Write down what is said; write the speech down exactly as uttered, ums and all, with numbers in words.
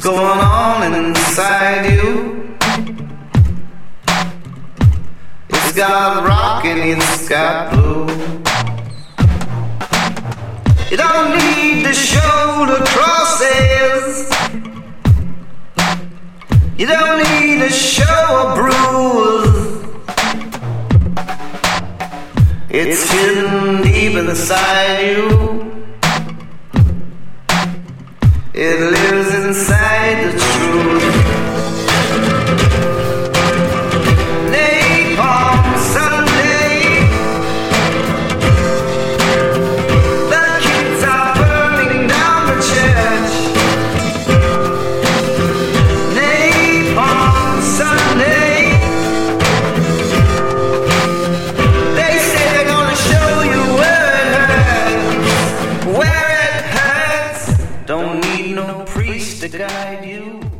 going on inside you? It's got rock and it's got blue. You don't need the shoulder crosses. You don't need to show a bruise. It's hidden deep inside you. It lives inside the truth. Napalm Sunday. The kids are burning down the church. Napalm Sunday. They say they're gonna show you where it hurts, where it hurts. Don't need no priest to guide you.